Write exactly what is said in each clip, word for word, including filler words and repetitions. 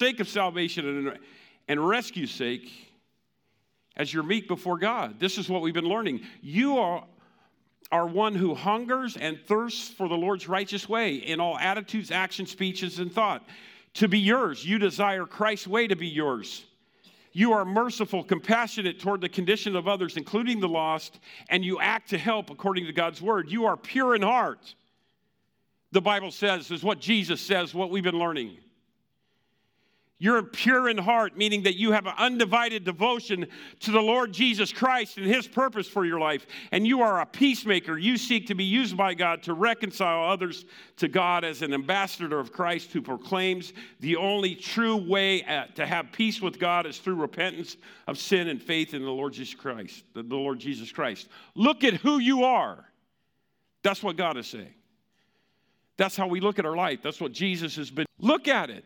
sake of salvation and, and rescue's sake, as you're meek before God. This is what we've been learning. You are, are one who hungers and thirsts for the Lord's righteous way in all attitudes, actions, speeches, and thought. To be yours, you desire Christ's way to be yours. You are merciful, compassionate toward the condition of others, including the lost, and you act to help according to God's word. You are pure in heart. The Bible says, is what Jesus says, what we've been learning. You're pure in heart, meaning that you have an undivided devotion to the Lord Jesus Christ and his purpose for your life. And you are a peacemaker. You seek to be used by God to reconcile others to God as an ambassador of Christ who proclaims the only true way at, to have peace with God is through repentance of sin and faith in the Lord Jesus Christ, the, the Lord Jesus Christ. Look at who you are. That's what God is saying. That's how we look at our life. That's what Jesus has been. Look at it.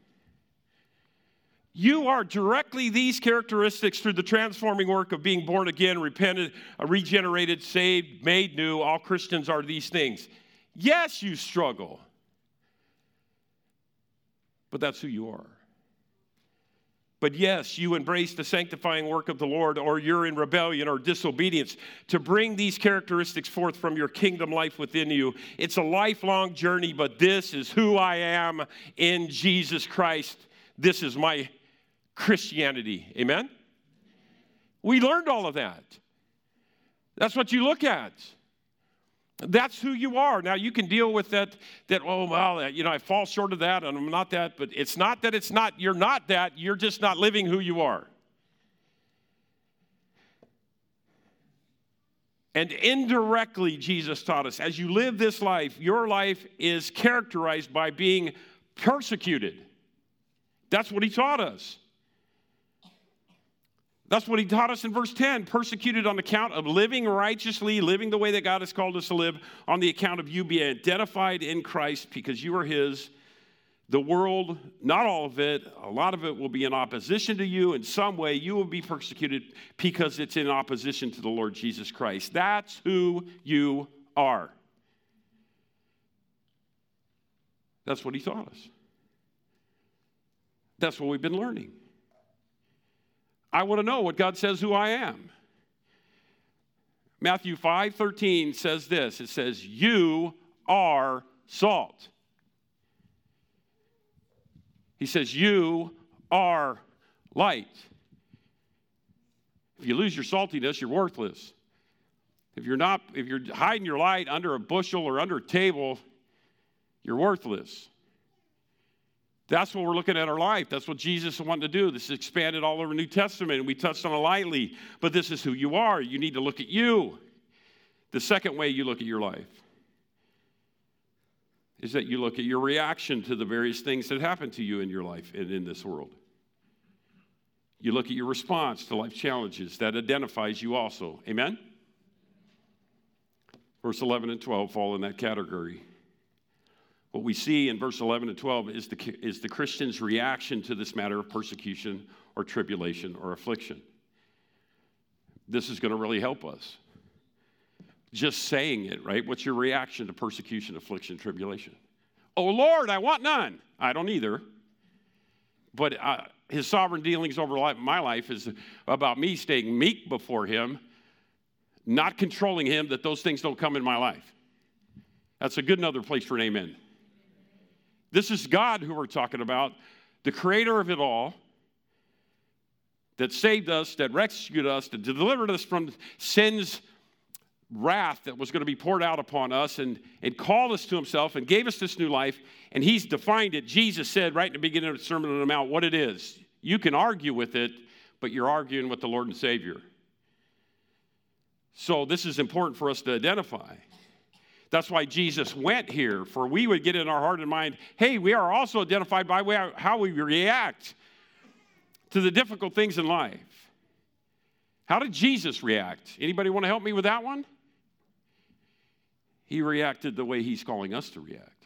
You are directly these characteristics through the transforming work of being born again, repented, regenerated, saved, made new. All Christians are these things. Yes, you struggle, but that's who you are. But yes, you embrace the sanctifying work of the Lord, or you're in rebellion or disobedience to bring these characteristics forth from your kingdom life within you. It's a lifelong journey, but this is who I am in Jesus Christ. This is my Christianity. Amen? We learned all of that. That's what you look at. That's who you are. Now, you can deal with that, that, oh, well, you know, I fall short of that, and I'm not that, but it's not that it's not, you're not that, you're just not living who you are. And indirectly, Jesus taught us, as you live this life, your life is characterized by being persecuted. That's what he taught us. That's what he taught us in verse ten, persecuted on account of living righteously, living the way that God has called us to live, on the account of you being identified in Christ because you are his. The world, not all of it, a lot of it will be in opposition to you. In some way, you will be persecuted because it's in opposition to the Lord Jesus Christ. That's who you are. That's what he taught us. That's what we've been learning. I want to know what God says who I am. Matthew five thirteen says this. It says, you are salt. He says, you are light. If you lose your saltiness, you're worthless. If you're not, if you're hiding your light under a bushel or under a table, you're worthless. That's what we're looking at our life. That's what Jesus wanted to do. This is expanded all over the New Testament, and we touched on it lightly. But this is who you are. You need to look at you. The second way you look at your life is that you look at your reaction to the various things that happen to you in your life and in this world. You look at your response to life challenges. That identifies you also. Amen? Verse eleven and twelve fall in that category. What we see in verse eleven and twelve is the, is the Christian's reaction to this matter of persecution or tribulation or affliction. This is going to really help us. Just saying it, right? What's your reaction to persecution, affliction, tribulation? Oh, Lord, I want none. I don't either. But uh, his sovereign dealings over life, my life is about me staying meek before him, not controlling him, that those things don't come in my life. That's a good another place for an amen. This is God who we're talking about, the creator of it all, that saved us, that rescued us, that delivered us from sin's wrath that was going to be poured out upon us, and, and called us to himself and gave us this new life, and he's defined it. Jesus said right in the beginning of the Sermon on the Mount what it is. You can argue with it, but you're arguing with the Lord and Savior. So this is important for us to identify. That's why Jesus went here, for we would get in our heart and mind, hey, we are also identified by how we react to the difficult things in life. How did Jesus react? Anybody want to help me with that one? He reacted the way he's calling us to react.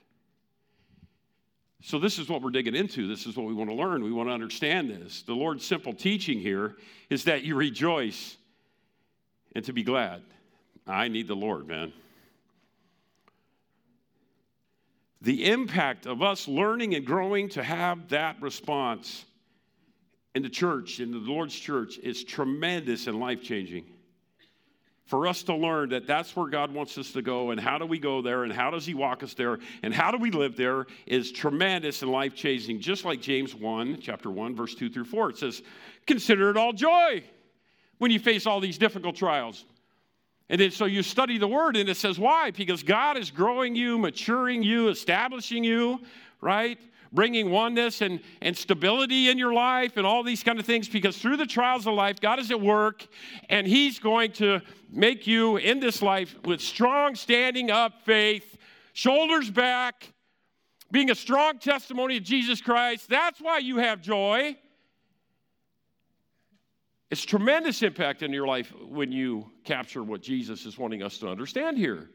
So this is what we're digging into. This is what we want to learn. We want to understand this. The Lord's simple teaching here is that you rejoice and to be glad. I need the Lord, man. the impact of us learning and growing to have that response in the church, in the Lord's church, is tremendous and life-changing. For us to learn that that's where God wants us to go, and how do we go there, and how does he walk us there, and how do we live there, is tremendous and life-changing. Just like James one, chapter one, verse two through four. It says, consider it all joy when you face all these difficult trials. And then so you study the word, and it says why? Because God is growing you, maturing you, establishing you, right? Bringing oneness and, and stability in your life and all these kind of things, because through the trials of life, God is at work, and he's going to make you in this life with strong, standing up faith, shoulders back, being a strong testimony of Jesus Christ. That's why you have joy. It's tremendous impact in your life when you capture what Jesus is wanting us to understand here.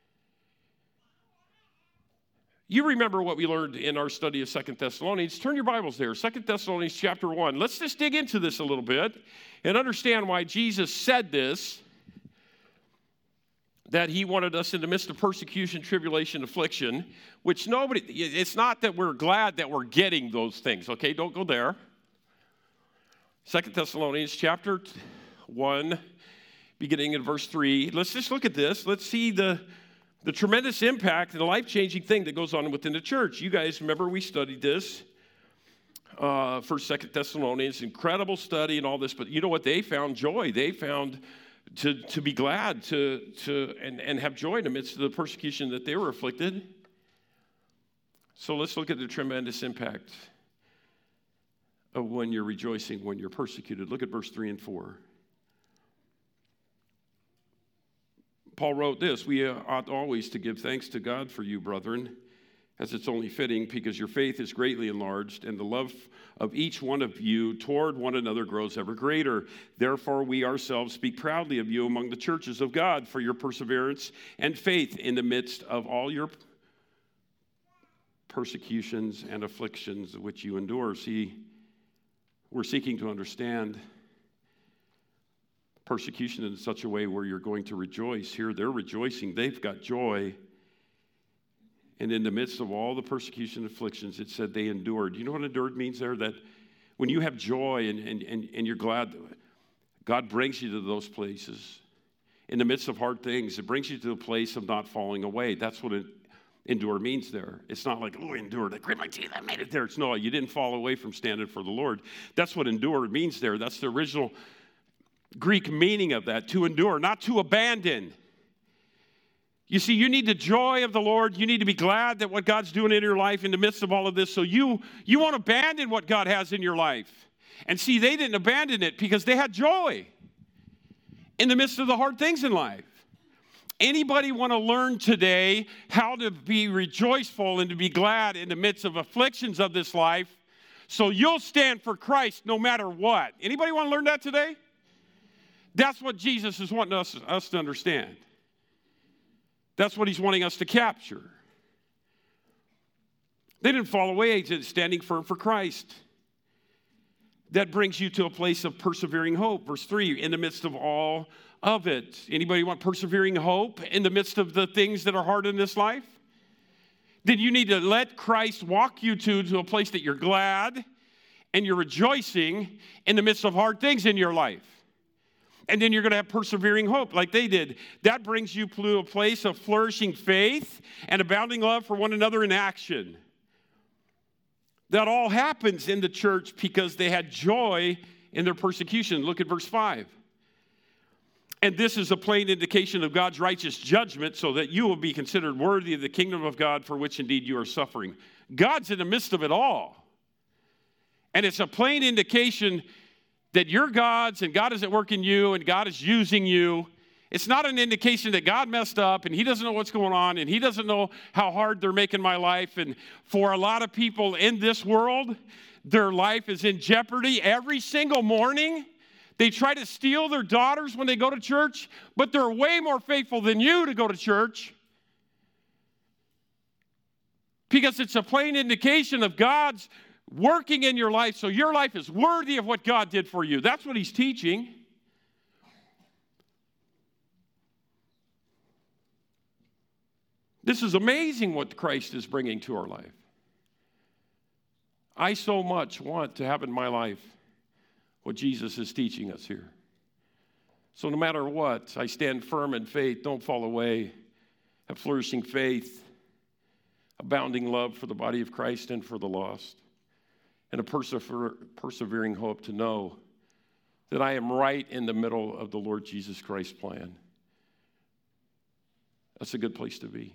You remember what we learned in our study of Second Thessalonians. Turn your Bibles there, Second Thessalonians chapter one. Let's just dig into this a little bit and understand why Jesus said this, that he wanted us in the midst of persecution, tribulation, affliction, which nobody, it's not that we're glad that we're getting those things, okay? Don't go there. Second Thessalonians chapter one, beginning in verse three. Let's just look at this. Let's see the, the tremendous impact and the life-changing thing that goes on within the church. You guys remember we studied this, uh, First, Second Thessalonians, incredible study and all this. But you know what? They found joy. They found to, to be glad to, to and, and have joy in the midst of the persecution that they were afflicted. So let's look at the tremendous impact of when you're rejoicing, when you're persecuted. Look at verse three and four. Paul wrote this, we ought always to give thanks to God for you, brethren, as it's only fitting, because your faith is greatly enlarged, and the love of each one of you toward one another grows ever greater. Therefore, we ourselves speak proudly of you among the churches of God for your perseverance and faith in the midst of all your persecutions and afflictions which you endure. See, we're seeking to understand persecution in such a way where you're going to rejoice. Here they're rejoicing. They've got joy. And in the midst of all the persecution and afflictions, it said they endured. You know what endured means there? That when you have joy and, and, and, and you're glad, God brings you to those places. In the midst of hard things, it brings you to the place of not falling away. That's what it endure means there. It's not like, oh, I endured. I grit my teeth. I made it there. It's no, you didn't fall away from standing for the Lord. That's what endure means there. That's the original Greek meaning of that, to endure, not to abandon. You see, you need the joy of the Lord. You need to be glad that what God's doing in your life in the midst of all of this. So you, you won't abandon what God has in your life. And see, they didn't abandon it because they had joy in the midst of the hard things in life. Anybody want to learn today how to be rejoiceful and to be glad in the midst of afflictions of this life, so you'll stand for Christ no matter what? Anybody want to learn that today? That's what Jesus is wanting us, us to understand. That's what he's wanting us to capture. They didn't fall away, standing firm for Christ. That brings you to a place of persevering hope. Verse three, in the midst of all of it. Anybody want persevering hope in the midst of the things that are hard in this life? Then you need to let Christ walk you to, to a place that you're glad and you're rejoicing in the midst of hard things in your life. And then you're going to have persevering hope like they did. That brings you to a place of flourishing faith and abounding love for one another in action. That all happens in the church because they had joy in their persecution. Look at verse five. And this is a plain indication of God's righteous judgment, so that you will be considered worthy of the kingdom of God, for which indeed you are suffering. God's in the midst of it all. And it's a plain indication that you're God's and God is at work in you and God is using you. It's not an indication that God messed up and he doesn't know what's going on and he doesn't know how hard they're making my life. And for a lot of people in this world, their life is in jeopardy every single morning. They try to steal their daughters when they go to church, but they're way more faithful than you to go to church. Because it's a plain indication of God's working in your life, so your life is worthy of what God did for you. That's what he's teaching. This is amazing what Christ is bringing to our life. I so much want to have in my life what Jesus is teaching us here. So no matter what, I stand firm in faith, don't fall away, have flourishing faith, abounding love for the body of Christ and for the lost, and a persever- persevering hope to know that I am right in the middle of the Lord Jesus Christ's plan. That's a good place to be.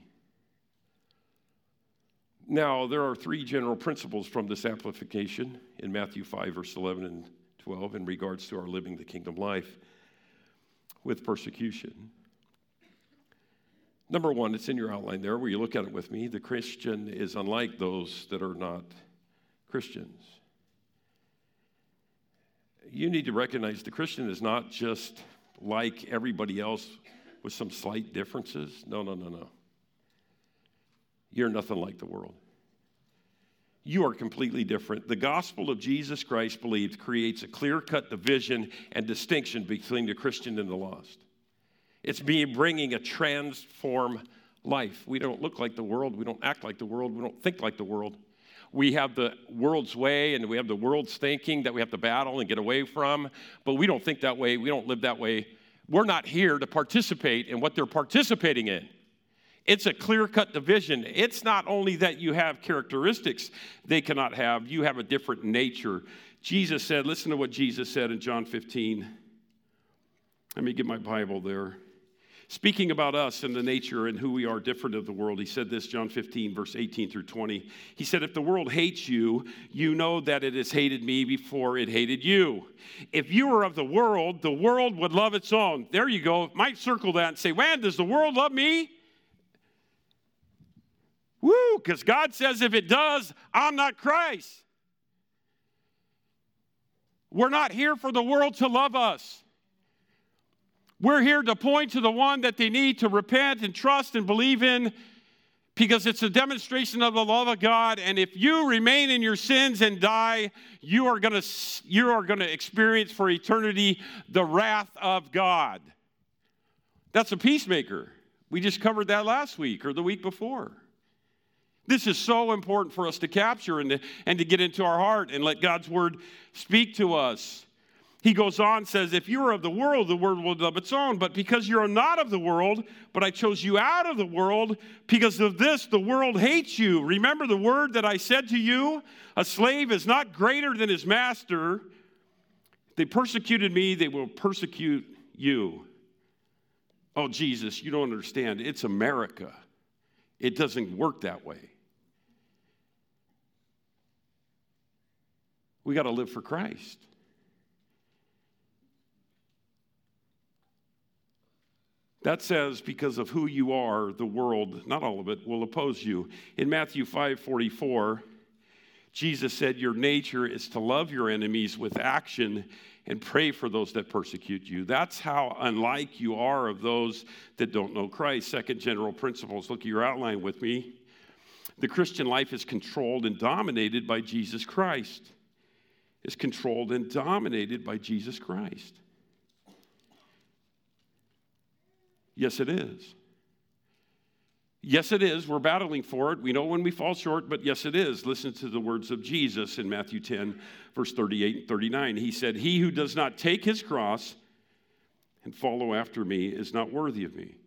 Now, there are three general principles from this amplification in Matthew five, verse eleven and twelve in regards to our living the kingdom life with persecution. Number one, it's in your outline there where you look at it with me. The Christian is unlike those that are not Christians. You need to recognize the Christian is not just like everybody else with some slight differences. No, no, no, no. You're nothing like the world. You are completely different. The gospel of Jesus Christ believed creates a clear-cut division and distinction between the Christian and the lost. It's me bringing a transformed life. We don't look like the world. We don't act like the world. We don't think like the world. We have the world's way and we have the world's thinking that we have to battle and get away from, but we don't think that way. We don't live that way. We're not here to participate in what they're participating in. It's a clear-cut division. It's not only that you have characteristics they cannot have, you have a different nature. Jesus said, listen to what Jesus said in John fifteen. Let me get my Bible there. Speaking about us and the nature and who we are different of the world, he said this, John fifteen, verse eighteen through twenty. He said, if the world hates you, you know that it has hated me before it hated you. If you were of the world, the world would love its own. There you go. Might circle that and say, man, does the world love me? Woo, because God says if it does, I'm not Christ. We're not here for the world to love us. We're here to point to the one that they need to repent and trust and believe in because it's a demonstration of the love of God. And if you remain in your sins and die, you are going to you are going to experience for eternity the wrath of God. That's a peacemaker. We just covered that last week or the week before. This is so important for us to capture and to, and to get into our heart and let God's word speak to us. He goes on, says, if you are of the world, the world will love its own. But because you are not of the world, but I chose you out of the world, because of this, the world hates you. Remember the word that I said to you? A slave is not greater than his master. They persecuted me, they will persecute you. Oh, Jesus, you don't understand. It's America. It doesn't work that way. We got to live for Christ. That says, because of who you are, the world, not all of it, will oppose you. In Matthew five forty-four, Jesus said, your nature is to love your enemies with action and pray for those that persecute you. That's how unlike you are of those that don't know Christ. Second general principles. Look at your outline with me. The Christian life is controlled and dominated by Jesus Christ. It's controlled and dominated by Jesus Christ. Yes, it is. Yes, it is. We're battling for it. We know when we fall short, but yes, it is. Listen to the words of Jesus in Matthew ten, verse thirty-eight and thirty-nine. He said, he who does not take his cross and follow after me is not worthy of me.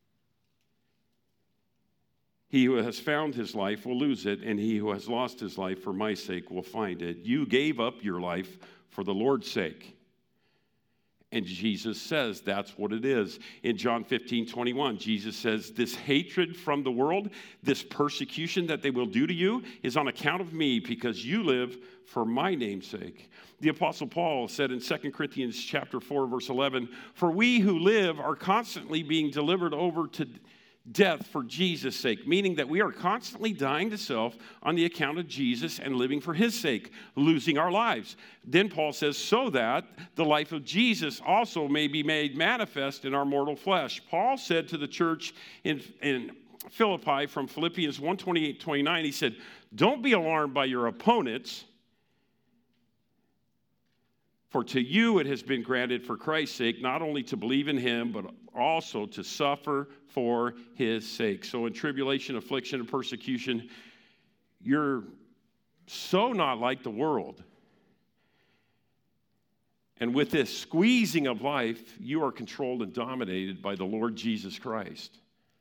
He who has found his life will lose it, and he who has lost his life for my sake will find it. You gave up your life for the Lord's sake. And Jesus says that's what it is. In John fifteen twenty-one, Jesus says, this hatred from the world, this persecution that they will do to you is on account of me because you live for my name's sake. The Apostle Paul said in Second Corinthians chapter four, verse eleven, for we who live are constantly being delivered over to death for Jesus' sake, meaning that we are constantly dying to self on the account of Jesus and living for his sake, losing our lives. Then Paul says, so that the life of Jesus also may be made manifest in our mortal flesh. Paul said to the church in, in Philippi from Philippians one twenty-eight twenty-nine, he said, don't be alarmed by your opponents. For to you it has been granted for Christ's sake, not only to believe in him, but also to suffer for his sake. So in tribulation, affliction, and persecution, you're so not like the world. And with this squeezing of life, you are controlled and dominated by the Lord Jesus Christ.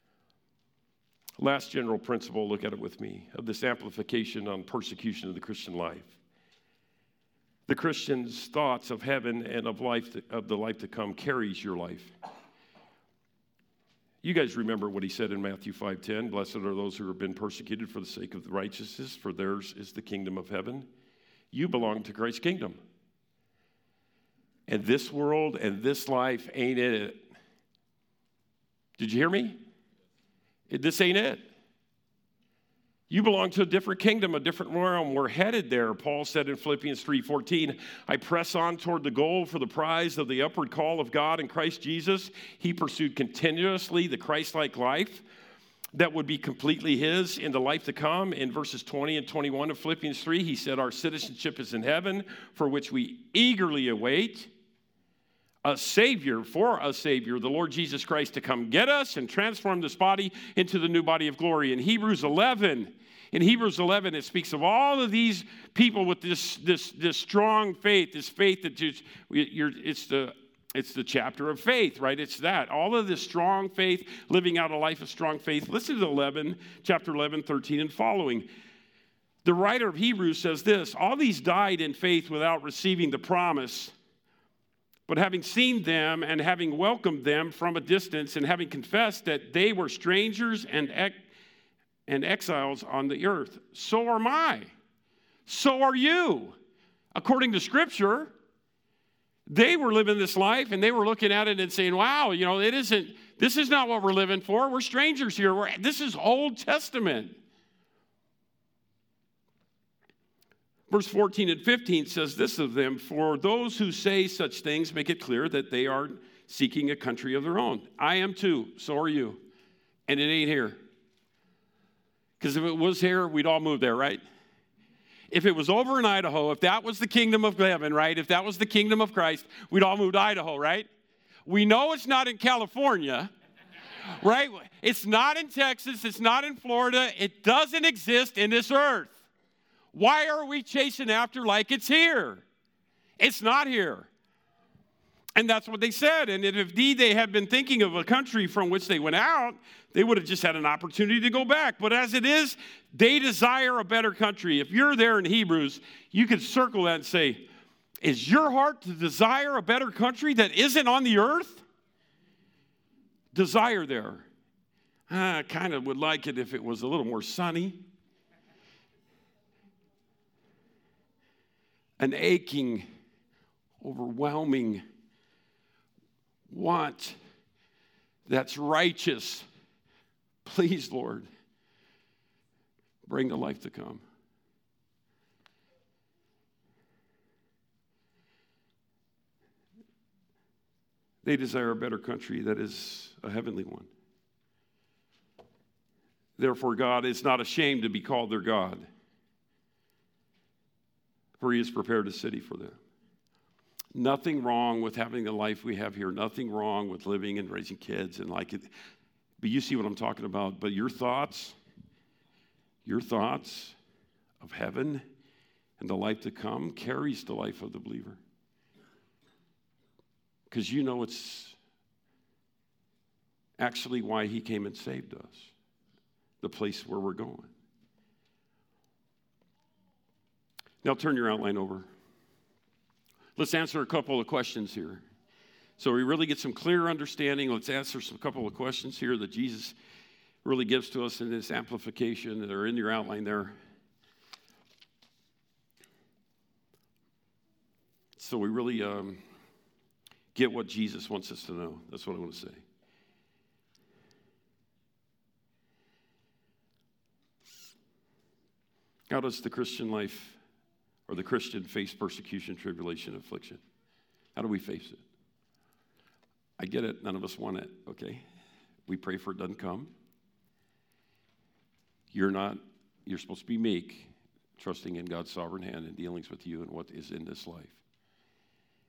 Last general principle, look at it with me, of this amplification on persecution of the Christian life. The Christian's thoughts of heaven and of life, to, of the life to come carries your life. You guys remember what he said in Matthew five ten, blessed are those who have been persecuted for the sake of the righteousness, for theirs is the kingdom of heaven. You belong to Christ's kingdom. And this world and this life ain't it. Did you hear me? It, this ain't it. You belong to a different kingdom, a different realm. We're headed there. Paul said in Philippians three fourteen, I press on toward the goal for the prize of the upward call of God in Christ Jesus. He pursued continuously the Christ-like life that would be completely his in the life to come. In verses twenty and twenty-one of Philippians three, he said, our citizenship is in heaven, for which we eagerly await a Savior, for a Savior, the Lord Jesus Christ, to come get us and transform this body into the new body of glory. In Hebrews eleven, in Hebrews eleven, it speaks of all of these people with this, this, this strong faith, this faith that just, you're, it's the it's the chapter of faith, right? It's that. All of this strong faith, living out a life of strong faith. Listen to eleven, chapter eleven, thirteen, and following. The writer of Hebrews says this, all these died in faith without receiving the promise, but having seen them and having welcomed them from a distance and having confessed that they were strangers and, ex- and exiles on the earth, so am I. So are you. According to Scripture, they were living this life and they were looking at it and saying, wow, you know, it isn't, this is not what we're living for. We're strangers here. We're, this is Old Testament. Verse fourteen and fifteen says this of them, for those who say such things make it clear that they are seeking a country of their own. I am too, so are you. And it ain't here. Because if it was here, we'd all move there, right? If it was over in Idaho, if that was the kingdom of heaven, right? If that was the kingdom of Christ, we'd all move to Idaho, right? We know it's not in California, right? It's not in Texas. It's not in Florida. It doesn't exist in this earth. Why are we chasing after like it's here? It's not here. And that's what they said. And if indeed they had been thinking of a country from which they went out, they would have just had an opportunity to go back. But as it is, they desire a better country. If you're there in Hebrews, you could circle that and say, is your heart to desire a better country that isn't on the earth? Desire there. I kind of would like it if it was a little more sunny. An aching, overwhelming want that's righteous. Please, Lord, bring the life to come. They desire a better country that is a heavenly one. Therefore, God is not ashamed to be called their God, for he has prepared a city for them. Nothing wrong with having the life we have here. Nothing wrong with living and raising kids and like it. But you see what I'm talking about. But your thoughts, your thoughts of heaven and the life to come carries the life of the believer. Because you know it's actually why he came and saved us. The place where we're going. Now turn your outline over. Let's answer a couple of questions here. So we really get some clear understanding. Let's answer some couple of questions here that Jesus really gives to us in this amplification that are in your outline there. So we really um, get what Jesus wants us to know. That's what I want to say. How does the Christian life or the Christian face persecution, tribulation, affliction? How do we face it? I get it. None of us want it, okay? We pray for it doesn't come. You're not, you're supposed to be meek, trusting in God's sovereign hand and dealings with you and what is in this life.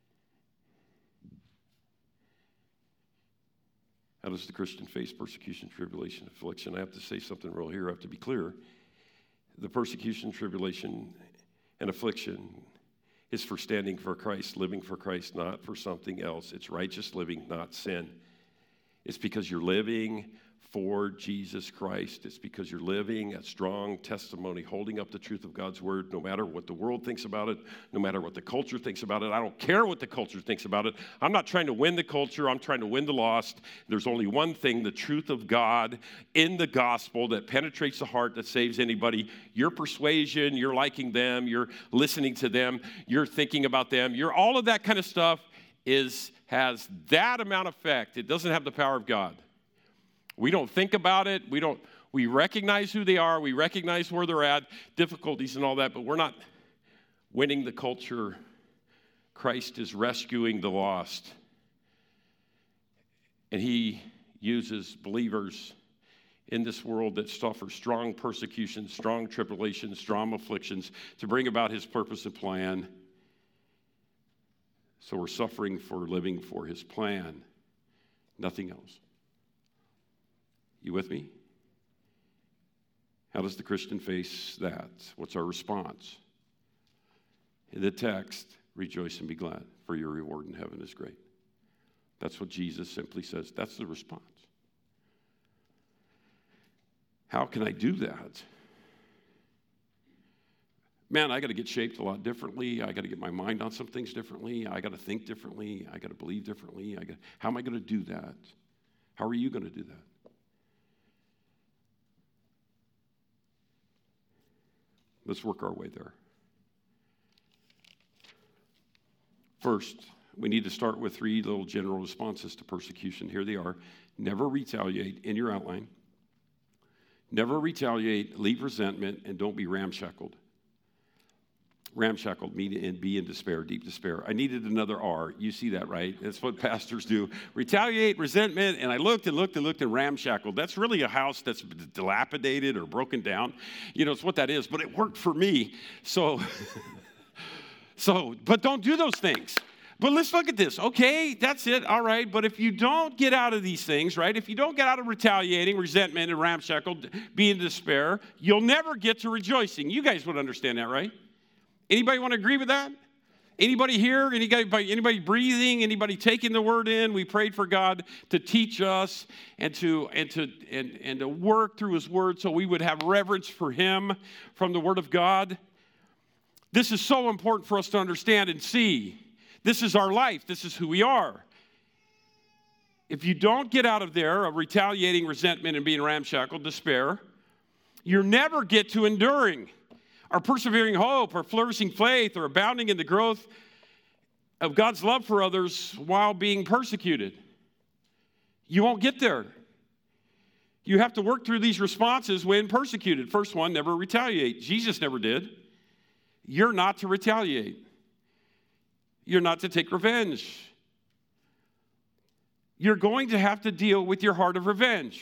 How does the Christian face persecution, tribulation, affliction? I have to say something real here. I have to be clear. The persecution, tribulation, and affliction is for standing for Christ, living for Christ, not for something else. It's righteous living, not sin. It's because you're living for Jesus Christ. It's because you're living a strong testimony, holding up the truth of God's word, no matter what the world thinks about it, no matter what the culture thinks about it. I don't care what the culture thinks about it. I'm not trying to win the culture. I'm trying to win the lost. There's only one thing, the truth of God in the gospel that penetrates the heart, that saves anybody. Your persuasion, you're liking them, you're listening to them, you're thinking about them, you're all of that kind of stuff is has that amount of effect. It doesn't have the power of God. We don't think about it. We don't. We recognize who they are. We recognize where they're at, difficulties and all that, but we're not winning the culture. Christ is rescuing the lost. And he uses believers in this world that suffer strong persecution, strong tribulation, strong afflictions to bring about his purpose and plan. So we're suffering for living for his plan, nothing else. You with me? How does the Christian face that? What's our response? In the text, rejoice and be glad, for your reward in heaven is great. That's what Jesus simply says. That's the response. How can I do that? Man, I got to get shaped a lot differently. I got to get my mind on some things differently. I got to think differently. I got to believe differently. I got, how am I going to do that? How are you going to do that? Let's work our way there. First, we need to start with three little general responses to persecution. Here they are. Never retaliate in your outline. Never retaliate, leave resentment, and don't be ramshackled. Ramshackled, mean and be in despair, deep despair. I needed another R. You see that, right? That's what pastors do. Retaliate, resentment, and I looked and looked and looked and ramshackled. That's really a house that's dilapidated or broken down. You know, it's what that is, but it worked for me. So, so, but don't do those things. But let's look at this. Okay, that's it. All right. But if you don't get out of these things, right, if you don't get out of retaliating, resentment, and ramshackled, be in despair, you'll never get to rejoicing. You guys would understand that, right? Anybody want to agree with that? Anybody here? Anybody, anybody breathing? Anybody taking the word in? We prayed for God to teach us and to and to and, and to work through his word so we would have reverence for him from the word of God. This is so important for us to understand and see. This is our life. This is who we are. If you don't get out of there of retaliating, resentment, and being ramshackled, despair, you never get to enduring. Our persevering hope, our flourishing faith, or abounding in the growth of God's love for others while being persecuted. You won't get there. You have to work through these responses when persecuted. First one, never retaliate. Jesus never did. You're not to retaliate. You're not to take revenge. You're going to have to deal with your heart of revenge.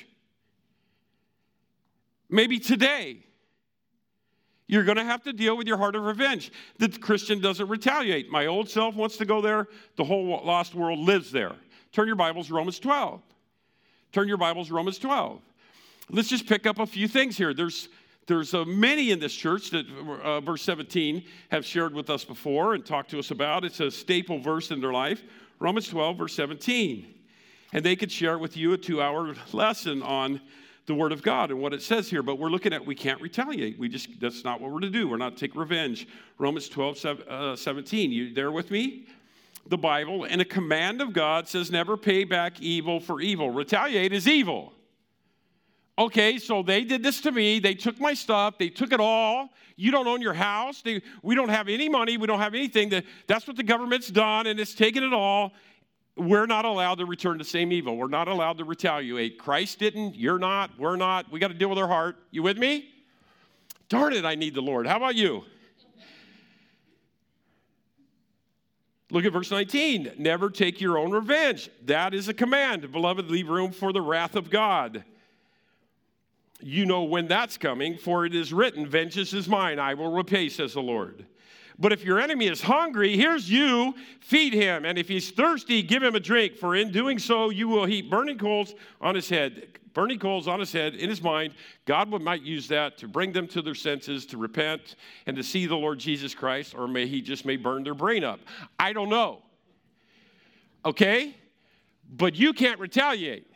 Maybe today. You're going to have to deal with your heart of revenge. The Christian doesn't retaliate. My old self wants to go there. The whole lost world lives there. Turn your Bibles, Romans twelve. Turn your Bibles, Romans twelve. Let's just pick up a few things here. There's, there's uh, many in this church that, uh, verse seventeen, have shared with us before and talked to us about. It's a staple verse in their life. Romans twelve, verse seventeen. And they could share with you a two-hour lesson on the word of God and what it says here, but we're looking at we can't retaliate. We just, that's not what we're to do. We're not to take revenge. Romans twelve, seventeen, you there with me? The Bible, and a command of God says never pay back evil for evil. Retaliate is evil. Okay, so they did this to me. They took my stuff. They took it all. You don't own your house. They, we don't have any money. We don't have anything. That, that's what the government's done, and it's taken it all. We're not allowed to return the same evil. We're not allowed to retaliate. Christ didn't. You're not. We're not. We got to deal with our heart. You with me? Darn it, I need the Lord. How about you? Look at verse nineteen. Never take your own revenge. That is a command. Beloved, leave room for the wrath of God. You know when that's coming, for it is written, vengeance is mine, I will repay, says the Lord. But if your enemy is hungry, here's you, feed him. And if he's thirsty, give him a drink. For in doing so, you will heap burning coals on his head. Burning coals on his head, in his mind. God might use that to bring them to their senses, to repent, and to see the Lord Jesus Christ. Or may he just may burn their brain up. I don't know. Okay? But you can't retaliate.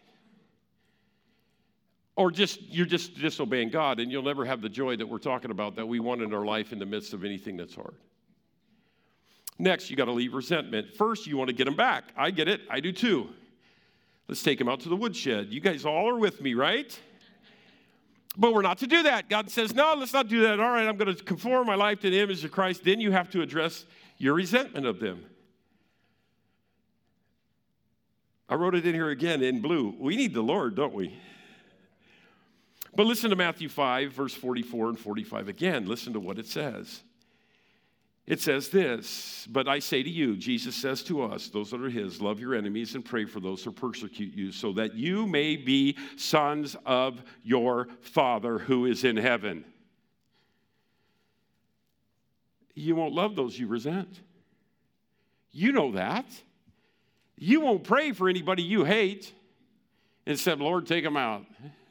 Or just you're just disobeying God, and you'll never have the joy that we're talking about that we want in our life in the midst of anything that's hard. Next, you got to leave resentment. First, you want to get them back. I get it. I do too. Let's take them out to the woodshed. You guys all are with me, right? But we're not to do that. God says, no, let's not do that. All right, I'm going to conform my life to the image of Christ. Then you have to address your resentment of them. I wrote it in here again in blue. We need the Lord, don't we? But listen to Matthew five, verse forty-four and forty-five again. Listen to what it says. It says this, but I say to you, Jesus says to us, those that are his, love your enemies and pray for those who persecute you, so that you may be sons of your Father who is in heaven. You won't love those you resent. You know that. You won't pray for anybody you hate and say, Lord, take them out.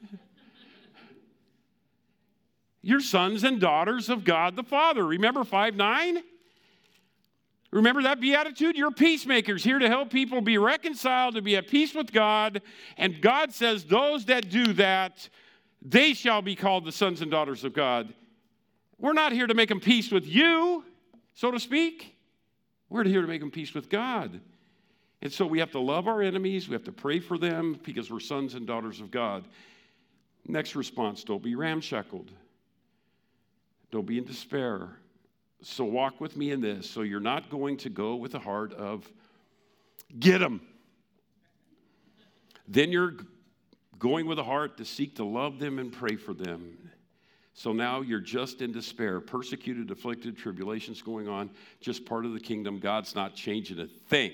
You're sons and daughters of God the Father. Remember five nine? Remember that beatitude? You're peacemakers, here to help people be reconciled, to be at peace with God. And God says those that do that, they shall be called the sons and daughters of God. We're not here to make them peace with you, so to speak. We're here to make them peace with God. And so we have to love our enemies. We have to pray for them because we're sons and daughters of God. Next response, don't be ramshackled. Don't be in despair. So walk with me in this. So you're not going to go with a heart of, get them. Then you're going with a heart to seek to love them and pray for them. So now you're just in despair, persecuted, afflicted, tribulations going on, just part of the kingdom. God's not changing a thing.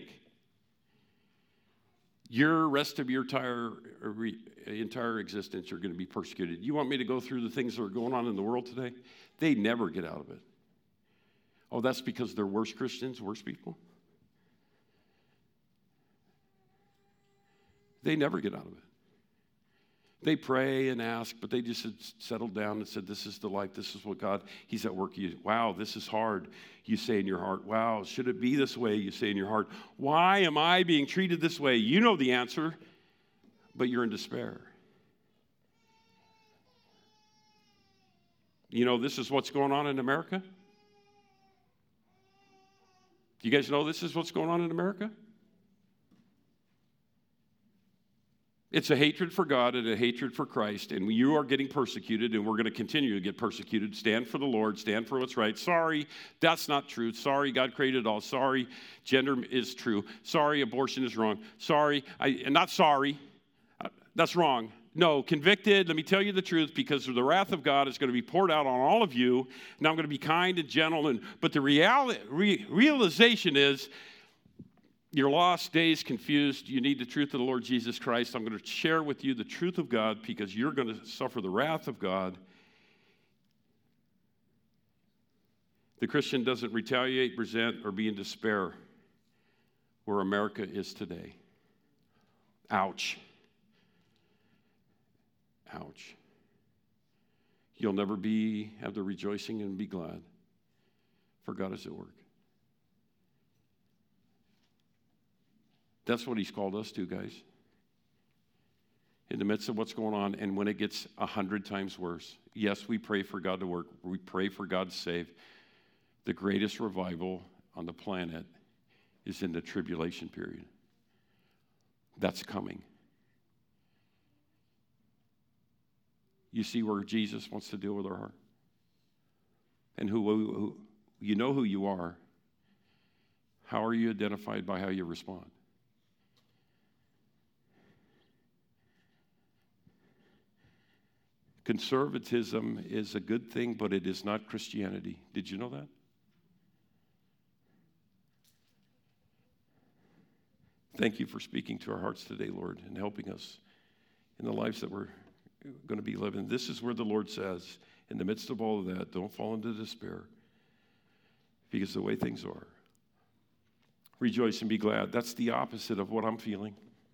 Your rest of your entire, entire existence, you're going to be persecuted. You want me to go through the things that are going on in the world today? They never get out of it. Oh, that's because they're worse Christians, worse people? They never get out of it. They pray and ask, but they just had settled down and said, this is the life, this is what God, he's at work. You, wow, this is hard. You say in your heart, wow, should it be this way? You say in your heart, why am I being treated this way? You know the answer, but you're in despair. You know, this is what's going on in America? Do you guys know this is what's going on in America? It's a hatred for God and a hatred for Christ, and you are getting persecuted, and we're going to continue to get persecuted. Stand for the Lord. Stand for what's right. Sorry, that's not true. Sorry, God created it all. Sorry, gender is true. Sorry, abortion is wrong. Sorry, I, and not sorry. Uh, that's wrong. No, convicted, let me tell you the truth, because of the wrath of God is going to be poured out on all of you. Now I'm going to be kind and gentle, and but the reality, re, realization is you're lost, dazed, confused. You need the truth of the Lord Jesus Christ. I'm going to share with you the truth of God because you're going to suffer the wrath of God. The Christian doesn't retaliate, resent, or be in despair where America is today. Ouch. Ouch. You'll never be, have the rejoicing and be glad, for God is at work. That's what he's called us to, guys. In the midst of what's going on, and when it gets a hundred times worse, yes, we pray for God to work. We pray for God to save. The greatest revival on the planet is in the tribulation period. That's coming. You see where Jesus wants to deal with our heart? And who, who you know who you are. How are you identified by how you respond? Conservatism is a good thing, but it is not Christianity. Did you know that? Thank you for speaking to our hearts today, Lord, and helping us in the lives that we're going to be living. This is where the Lord says, in the midst of all of that, don't fall into despair. because of the way things are. Rejoice and be glad. That's the opposite of what I'm feeling.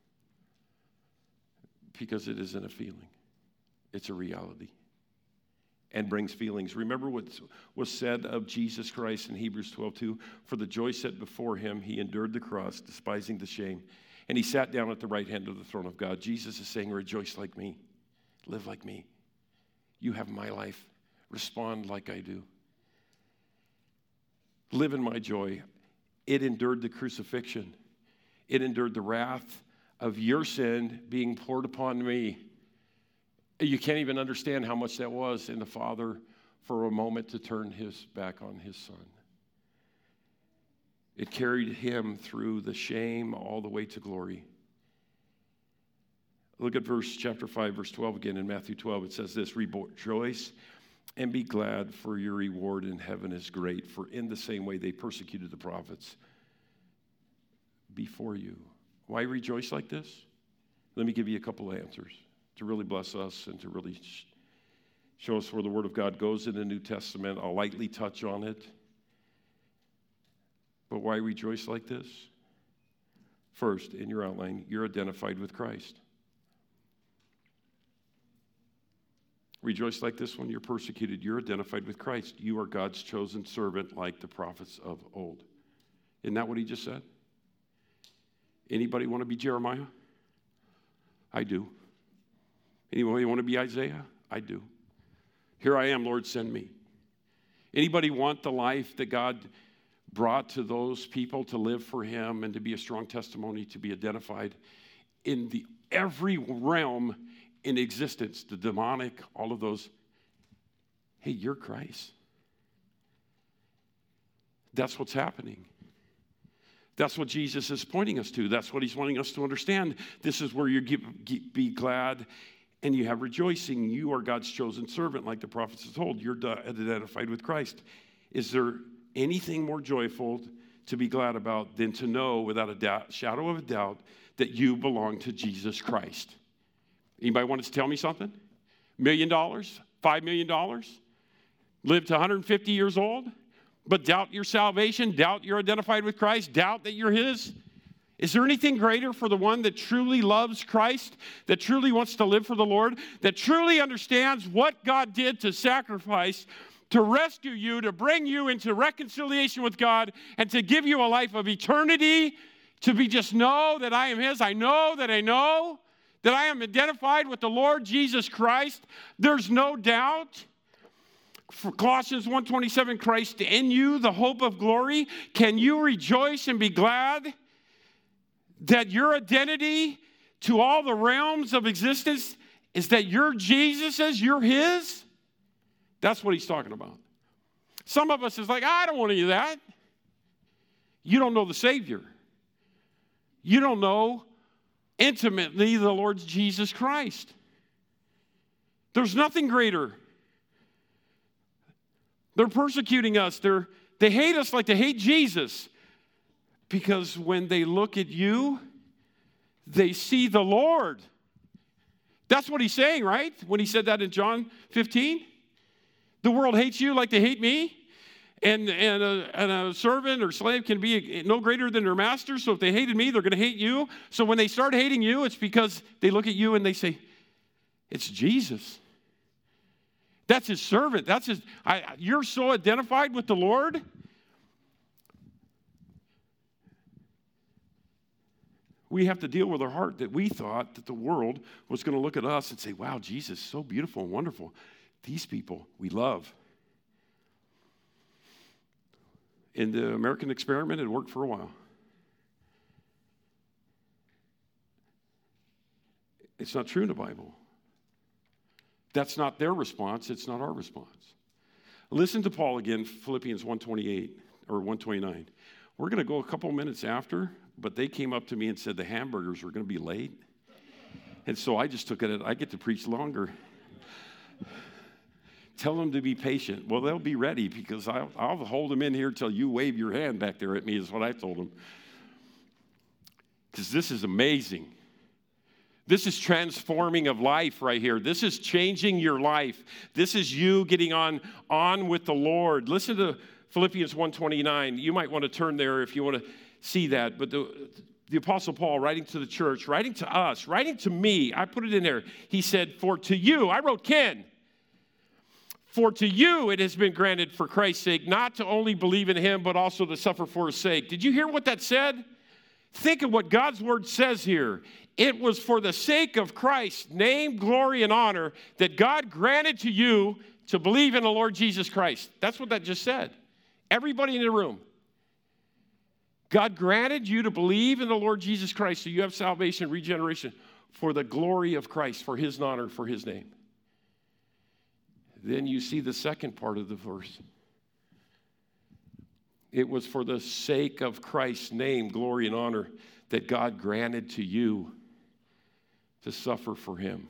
Because it isn't a feeling. It's a reality. And brings feelings. Remember what was said of Jesus Christ in Hebrews twelve two? For the joy set before him, he endured the cross, despising the shame. And he sat down at the right hand of the throne of God. Jesus is saying, rejoice like me. Live like me. You have my life. Respond like I do. Live in my joy. It endured the crucifixion. It endured the wrath of your sin being poured upon me. You can't even understand how much that was in the Father for a moment to turn his back on his Son. It carried him through the shame all the way to glory. Look at verse chapter five, verse twelve again in Matthew twelve. It says this, rejoice and be glad, for your reward in heaven is great. For in the same way they persecuted the prophets before you. Why rejoice like this? Let me give you a couple of answers to really bless us and to really show us where the Word of God goes in the New Testament. I'll lightly touch on it. But why rejoice like this? First, in your outline, you're identified with Christ. Rejoice like this when you're persecuted. You're identified with Christ. You are God's chosen servant like the prophets of old. Isn't that what he just said? Anybody want to be Jeremiah? I do. Anybody want to be Isaiah? I do. Here I am, Lord, send me. Anybody want the life that God brought to those people to live for him and to be a strong testimony, to be identified in the every realm in existence, the demonic, all of those? Hey, you're Christ. That's what's happening. That's what Jesus is pointing us to. That's what he's wanting us to understand. This is where you get, be glad and you have rejoicing. You are God's chosen servant, like the prophets are told. You're identified with Christ. Is there anything more joyful to be glad about than to know without a doubt, shadow of a doubt that you belong to Jesus Christ? Anybody want to tell me something? Million dollars? Five million dollars? Live to one hundred fifty years old? But doubt your salvation? Doubt you're identified with Christ? Doubt that you're his? Is there anything greater for the one that truly loves Christ, that truly wants to live for the Lord, that truly understands what God did to sacrifice, to rescue you, to bring you into reconciliation with God, and to give you a life of eternity, to be just know that I am his? I know that I know that I am identified with the Lord Jesus Christ. There's no doubt. For Colossians one twenty-seven, Christ in you, the hope of glory. Can you rejoice and be glad that your identity to all the realms of existence is that you're Jesus's, you're his? That's what he's talking about. Some of us is like, I don't want any of that. You don't know the Savior. You don't know intimately the Lord Jesus Christ. There's nothing greater. They're persecuting us. They're, they hate us like they hate Jesus. Because when they look at you, they see the Lord. That's what he's saying, right? When he said that in John fifteen. The world hates you like they hate me. And, and, a, and a servant or slave can be no greater than their master. So if they hated me, they're going to hate you. So when they start hating you, it's because they look at you and they say, it's Jesus. That's his servant. That's his. I, you're so identified with the Lord. We have to deal with our heart that we thought that the world was going to look at us and say, wow, Jesus, so beautiful and wonderful. These people we love. In the American experiment, it worked for a while. It's not true in the Bible. That's not their response. It's not our response. Listen to Paul again, Philippians one twenty-eight or one twenty-nine. We're going to go a couple minutes after, but they came up to me and said the hamburgers were going to be late. And so I just took it. I get to preach longer. Tell them to be patient. Well, they'll be ready because I'll, I'll hold them in here until you wave your hand back there at me is what I told them. Because this is amazing. This is transforming of life right here. This is changing your life. This is you getting on, on with the Lord. Listen to Philippians one twenty-nine, you might want to turn there if you want to see that. But the, the Apostle Paul, writing to the church, writing to us, writing to me, I put it in there. He said, for to you, I wrote Ken, for to you it has been granted for Christ's sake, not to only believe in him, but also to suffer for his sake. Did you hear what that said? Think of what God's word says here. It was for the sake of Christ's name, glory, and honor that God granted to you to believe in the Lord Jesus Christ. That's what that just said. Everybody in the room. God granted you to believe in the Lord Jesus Christ so you have salvation, regeneration, for the glory of Christ, for his honor, for his name. Then you see the second part of the verse. It was for the sake of Christ's name, glory, and honor that God granted to you to suffer for him.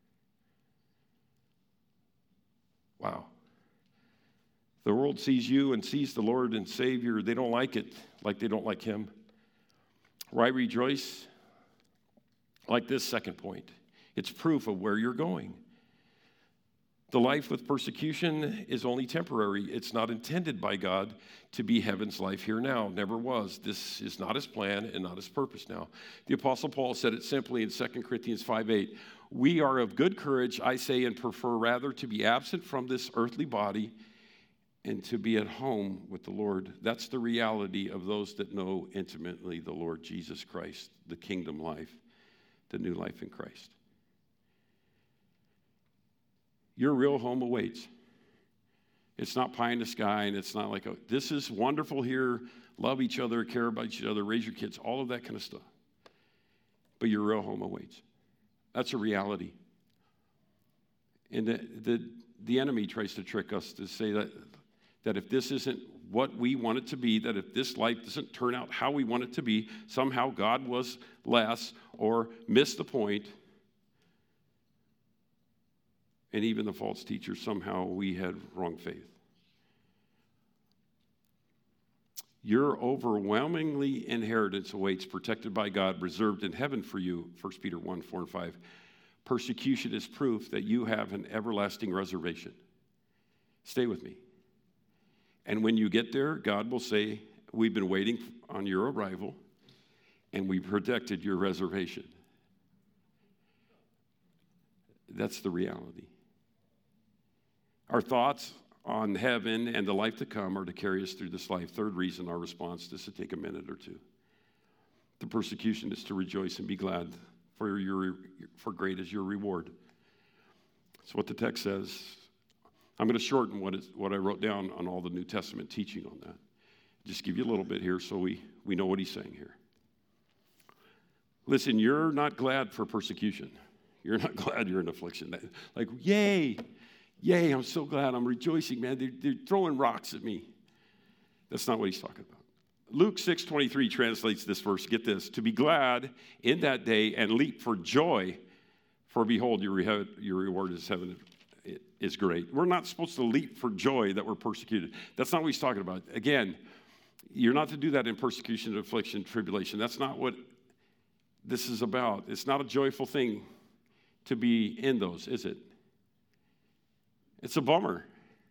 Wow. The world sees you and sees the Lord and Savior. They don't like it like they don't like him. Why rejoice? Like this second point. It's proof of where you're going. The life with persecution is only temporary. It's not intended by God to be heaven's life here now. Never was. This is not his plan and not his purpose now. The Apostle Paul said it simply in Second Corinthians five eight. We are of good courage, I say, and prefer rather to be absent from this earthly body and to be at home with the Lord. That's the reality of those that know intimately the Lord Jesus Christ, the kingdom life, the new life in Christ. Your real home awaits. It's not pie in the sky, and it's not like, a, this is wonderful here, love each other, care about each other, raise your kids, all of that kind of stuff. But your real home awaits. That's a reality. And the, the, the enemy tries to trick us to say that, that if this isn't what we want it to be, that if this life doesn't turn out how we want it to be, somehow God was less or missed the point. And even the false teachers, somehow we had wrong faith. Your overwhelmingly inheritance awaits, protected by God, reserved in heaven for you, First Peter one, four, and five. Persecution is proof that you have an everlasting reservation. Stay with me. And when you get there, God will say, we've been waiting on your arrival, and we protected your reservation. That's the reality. Our thoughts on heaven and the life to come are to carry us through this life. Third reason, our response is to take a minute or two. The persecution is to rejoice and be glad, for your for great is your reward. That's what the text says. I'm going to shorten what is what I wrote down on all the New Testament teaching on that. Just give you a little bit here so we, we know what he's saying here. Listen, you're not glad for persecution. You're not glad you're in affliction. Like, yay, yay, I'm so glad, I'm rejoicing, man. They're, they're throwing rocks at me. That's not what he's talking about. Luke six twenty-three translates this verse. Get this. To be glad in that day and leap for joy, for behold, your, re- your reward is heaven is great. We're not supposed to leap for joy that we're persecuted. That's not what he's talking about. Again, you're not to do that in persecution, affliction, tribulation. That's not what this is about. It's not a joyful thing to be in those, is it? It's a bummer.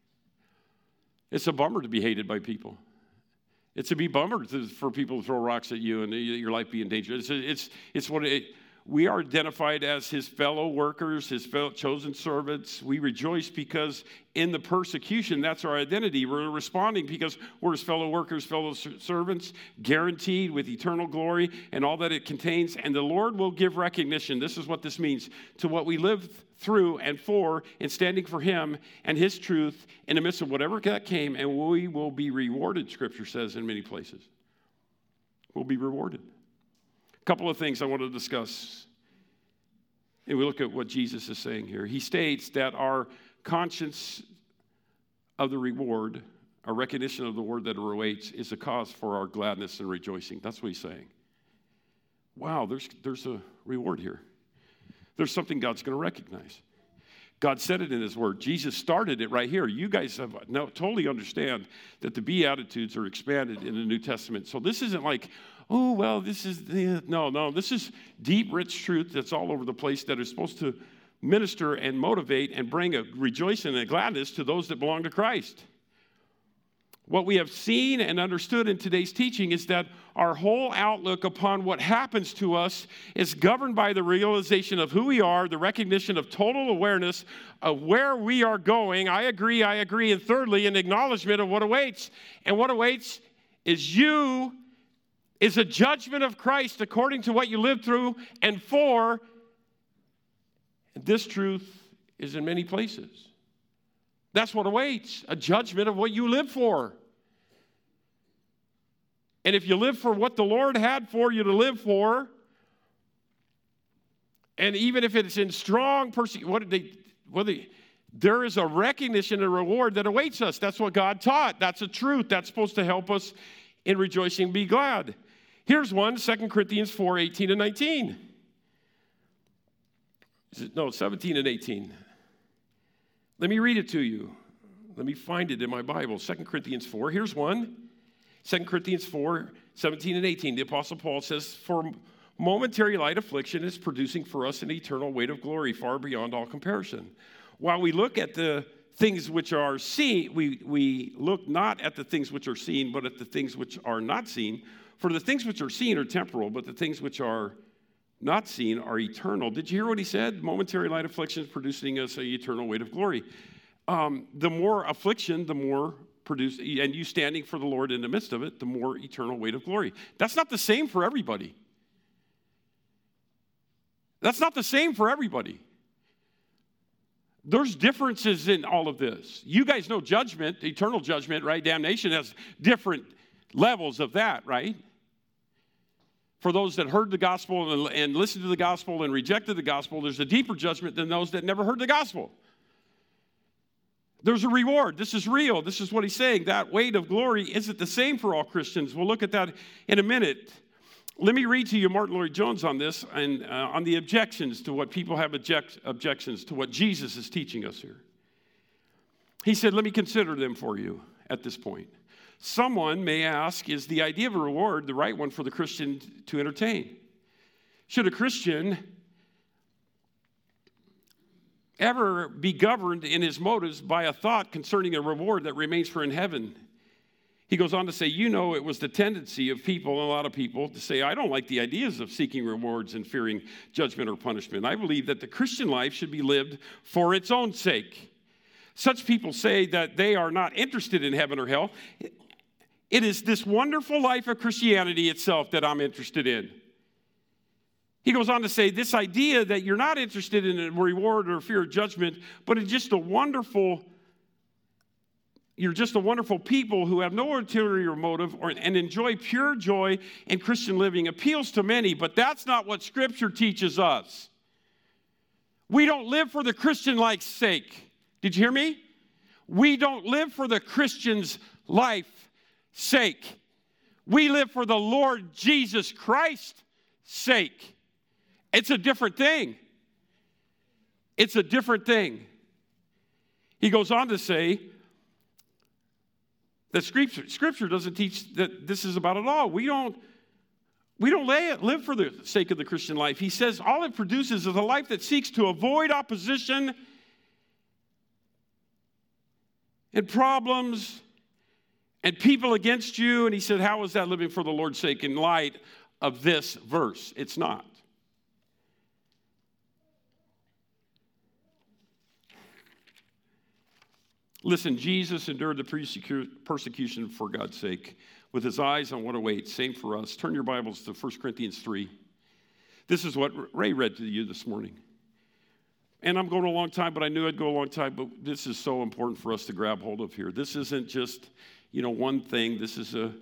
It's a bummer to be hated by people. It's a be bummer to, for people to throw rocks at you and your life be in danger. It's it's it's what it, we are identified as his fellow workers, his fellow chosen servants. We rejoice because in the persecution, that's our identity. We're responding because we're his fellow workers, fellow servants, guaranteed with eternal glory and all that it contains. And the Lord will give recognition. This is what this means to what we live through and for in standing for him and his truth in the midst of whatever that came, and we will be rewarded, Scripture says in many places. We'll be rewarded. A couple of things I want to discuss. And we look at what Jesus is saying here. He states that our conscience of the reward, our recognition of the word that awaits, is a cause for our gladness and rejoicing. That's what he's saying. Wow, there's, there's a reward here. There's something God's going to recognize. God said it in his word. Jesus started it right here. You guys have no, totally understand that the Beatitudes are expanded in the New Testament. So this isn't like, oh, well, this is, the, no, no. This is deep, rich truth that's all over the place that is supposed to minister and motivate and bring a rejoicing and a gladness to those that belong to Christ. What we have seen and understood in today's teaching is that our whole outlook upon what happens to us is governed by the realization of who we are, the recognition of total awareness of where we are going. I agree, I agree. And thirdly, an acknowledgement of what awaits. And what awaits is you, is a judgment of Christ according to what you lived through and for. This truth is in many places. That's what awaits, a judgment of what you live for. And if you live for what the Lord had for you to live for, and even if it's in strong persecution, what did they, what did they, there is a recognition and reward that awaits us. That's what God taught. That's a truth. That's supposed to help us in rejoicing and be glad. Here's one, Second Corinthians four, eighteen and nineteen. Is it, no, seventeen and eighteen. Let me read it to you. Let me find it in my Bible. Second Corinthians four. Here's one. Second Corinthians four, seventeen and eighteen. The Apostle Paul says, for momentary light affliction is producing for us an eternal weight of glory far beyond all comparison. While we look at the things which are seen, we, we look not at the things which are seen, but at the things which are not seen. For the things which are seen are temporal, but the things which are not seen are eternal. Did you hear what he said? Momentary light affliction is producing us an eternal weight of glory. Um, the more affliction, the more produce, and you standing for the Lord in the midst of it, the more eternal weight of glory. That's not the same for everybody. That's not the same for everybody. There's differences in all of this. You guys know judgment, eternal judgment, right? Damnation has different levels of that, right? For those that heard the gospel and, and listened to the gospel and rejected the gospel, there's a deeper judgment than those that never heard the gospel. There's a reward. This is real. This is what he's saying. That weight of glory isn't the same for all Christians. We'll look at that in a minute. Let me read to you Martin Lloyd-Jones on this and uh, on the objections to what people have object, objections to what Jesus is teaching us here. He said, let me consider them for you at this point. Someone may ask, is the idea of a reward the right one for the Christian to entertain? Should a Christian ever be governed in his motives by a thought concerning a reward that remains for in heaven? He goes on to say, you know, it was the tendency of people, a lot of people, to say, I don't like the ideas of seeking rewards and fearing judgment or punishment. I believe that the Christian life should be lived for its own sake. Such people say that they are not interested in heaven or hell. It is this wonderful life of Christianity itself that I'm interested in. He goes on to say this idea that you're not interested in a reward or fear of judgment, but in just a wonderful, you're just a wonderful people who have no ulterior motive or, and enjoy pure joy in Christian living appeals to many, but that's not what Scripture teaches us. We don't live for the Christian life's sake. Did you hear me? We don't live for the Christian's life's sake. We live for the Lord Jesus Christ's sake. It's a different thing. It's a different thing. He goes on to say that Scripture, Scripture doesn't teach that this is about it all. We don't, we don't lay it, live for the sake of the Christian life. He says all it produces is a life that seeks to avoid opposition and problems and people against you. And he said, how is that living for the Lord's sake in light of this verse? It's not. Listen, Jesus endured the persecution for God's sake with his eyes on what awaits. Same for us. Turn your Bibles to First Corinthians three. This is what Ray read to you this morning. And I'm going a long time, but I knew I'd go a long time, but this is so important for us to grab hold of here. This isn't just, you know, one thing. This is a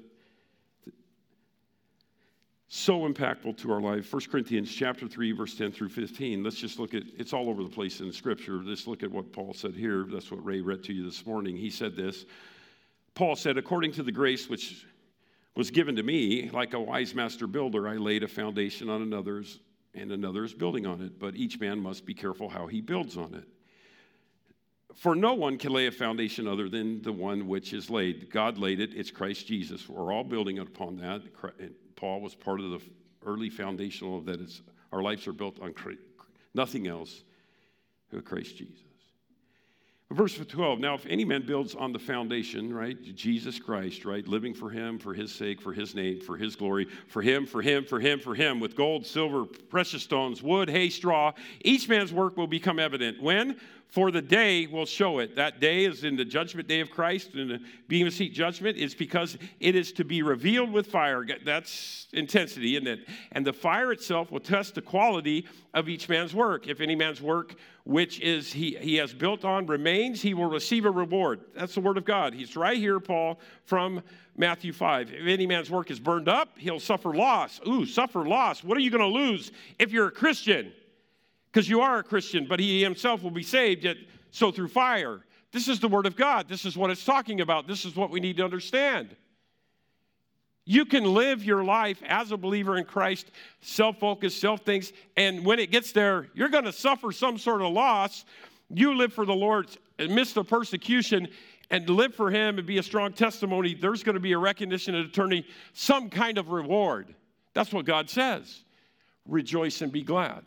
so impactful to our life. First Corinthians chapter three, verse ten through fifteen. Let's just look at, it's all over the place in the Scripture. Let's look at what Paul said here. That's what Ray read to you this morning. He said this. Paul said, according to the grace which was given to me, like a wise master builder, I laid a foundation on another's, and another is building on it. But each man must be careful how he builds on it. For no one can lay a foundation other than the one which is laid. God laid it. It's Christ Jesus. We're all building upon that. Paul was part of the early foundational of that. It's, our lives are built on Christ, nothing else but Christ Jesus. Verse twelve, now if any man builds on the foundation, right, Jesus Christ, right, living for him, for his sake, for his name, for his glory, for him, for him, for him, for him, with gold, silver, precious stones, wood, hay, straw, each man's work will become evident. When? For the day will show it. That day is in the judgment day of Christ, in the Bema Seat judgment. It's because it is to be revealed with fire. That's intensity, isn't it? And the fire itself will test the quality of each man's work. If any man's work which is he, he has built on remains, he will receive a reward. That's the word of God. He's right here, Paul, from Matthew five. If any man's work is burned up, he'll suffer loss. Ooh, suffer loss. What are you going to lose if you're a Christian? Because you are a Christian, but he himself will be saved, yet so through fire. This is the word of God. This is what it's talking about. This is what we need to understand. You can live your life as a believer in Christ, self-focused, self-things, and when it gets there, you're going to suffer some sort of loss. You live for the Lord amidst the persecution and live for him and be a strong testimony. There's going to be a recognition and eternity, some kind of reward. That's what God says. Rejoice and be glad.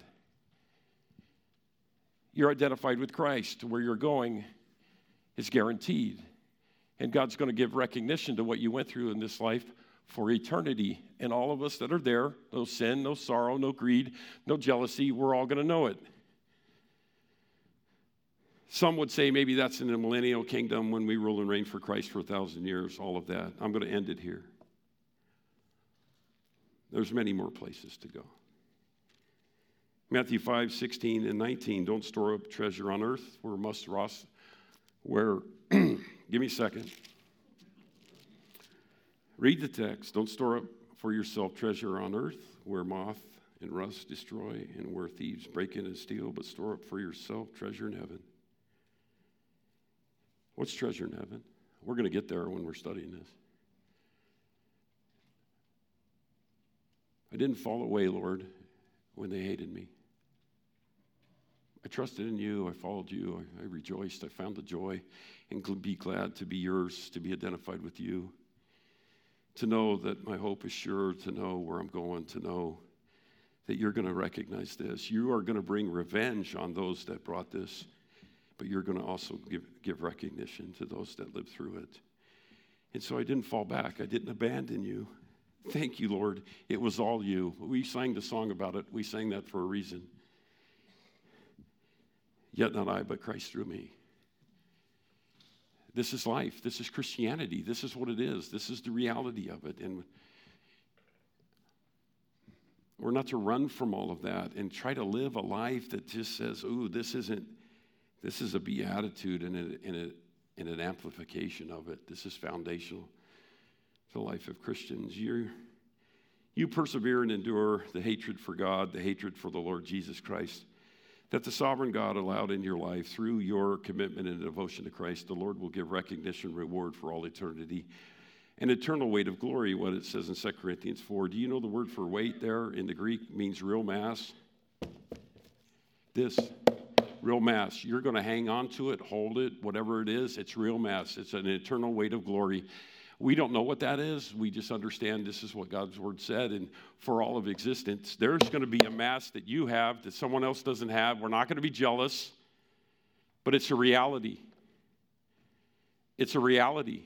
You're identified with Christ. Where you're going is guaranteed. And God's going to give recognition to what you went through in this life for eternity. And all of us that are there, no sin, no sorrow, no greed, no jealousy, we're all going to know it. Some would say maybe that's in the millennial kingdom when we rule and reign for Christ for a thousand years, all of that. I'm going to end it here. There's many more places to go. Matthew five, sixteen and nineteen, don't store up treasure on earth where must rust, where, give me a second. Read the text. Don't store up for yourself treasure on earth where moth and rust destroy and where thieves break in and steal, but store up for yourself treasure in heaven. What's treasure in heaven? We're going to get there when we're studying this. I didn't fall away, Lord, when they hated me. I trusted in you. I followed you. I, I rejoiced. I found the joy and be glad to be yours, to be identified with you, to know that my hope is sure, to know where I'm going, to know that you're going to recognize this. You are going to bring revenge on those that brought this, but you're going to also give, give recognition to those that lived through it. And so I didn't fall back. I didn't abandon you. Thank you, Lord. It was all you. We sang the song about it. We sang that for a reason. Yet not I, but Christ through me. This is life. This is Christianity. This is what it is. This is the reality of it. And we're not to run from all of that and try to live a life that just says, ooh, this isn't, this is a beatitude and, a, and, a, and an amplification of it. This is foundational to the life of Christians. You're, you persevere and endure the hatred for God, the hatred for the Lord Jesus Christ, that the sovereign God allowed in your life through your commitment and devotion to Christ. The Lord will give recognition, reward for all eternity, an eternal weight of glory, what it says in Second Corinthians four. Do you know the word for weight there in the Greek means real mass? This, real mass. You're going to hang on to it, hold it, whatever it is. It's real mass. It's an eternal weight of glory. We don't know what that is. We just understand this is what God's word said. And for all of existence, there's going to be a mass that you have that someone else doesn't have. We're not going to be jealous, but it's a reality. It's a reality.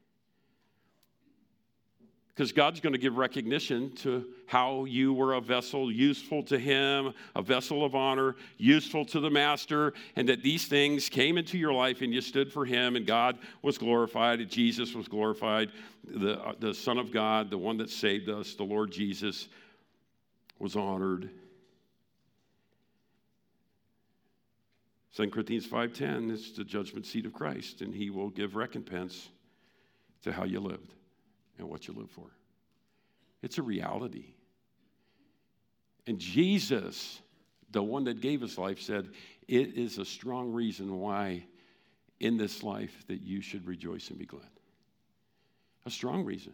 Because God's going to give recognition to how you were a vessel useful to him, a vessel of honor, useful to the master, and that these things came into your life and you stood for him, and God was glorified, and Jesus was glorified. The, uh, the Son of God, the one that saved us, the Lord Jesus, was honored. Second Corinthians five ten is the judgment seat of Christ, and he will give recompense to how you lived and what you live for. It's a reality. And Jesus, the one that gave his life, said, it is a strong reason why in this life that you should rejoice and be glad. A strong reason.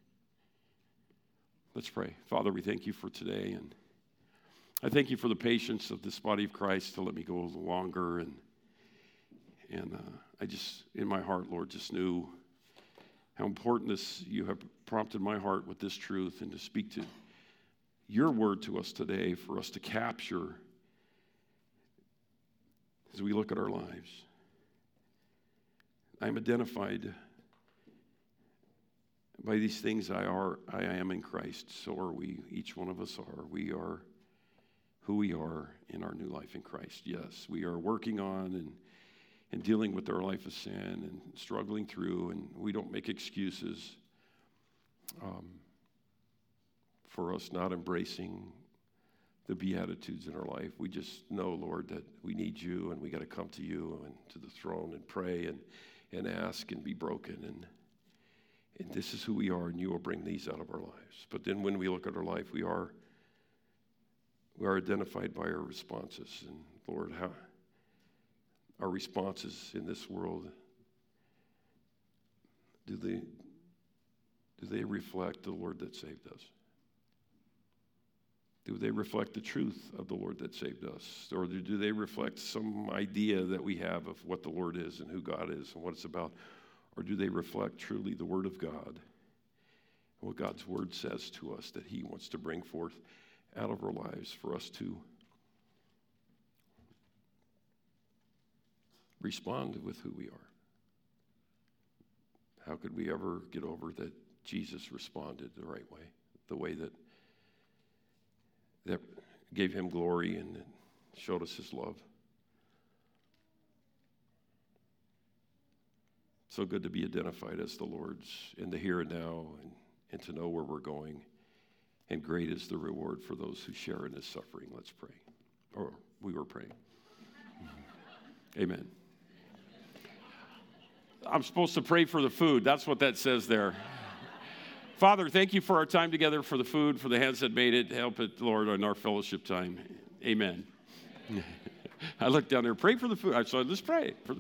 Let's pray. Father, we thank you for today, and I thank you for the patience of this body of Christ to let me go longer, and and uh, I just, in my heart, Lord, just knew how important this, you have prompted my heart with this truth and to speak to your word to us today for us to capture as we look at our lives. I'm identified by these things I are, I am in Christ. So are we. Each one of us are. We are who we are in our new life in Christ. Yes, we are working on and, and dealing with our life of sin and struggling through, and we don't make excuses um, for us not embracing the Beatitudes in our life. We just know, Lord, that we need you, and we got to come to you and to the throne and pray and, and ask and be broken. And, and this is who we are, and you will bring these out of our lives. But then when we look at our life, we are we are identified by our responses. And Lord, how our responses in this world, do they do they reflect the Lord that saved us? Do they reflect the truth of the Lord that saved us? Or do they reflect some idea that we have of what the Lord is and who God is and what it's about? Or do they reflect truly the Word of God and what God's Word says to us that He wants to bring forth out of our lives for us to respond with who we are? How could we ever get over that Jesus responded the right way, the way that that gave him glory and showed us his love? So good to be identified as the Lord's in the here and now, and, and to know where we're going. And great is the reward for those who share in his suffering. Let's pray. Or we were praying. Amen. I'm supposed to pray for the food. That's what that says there. Father, thank you for our time together, for the food, for the hands that made it. Help it, Lord, in our fellowship time. Amen. I looked down there, pray for the food. I said, let's pray for the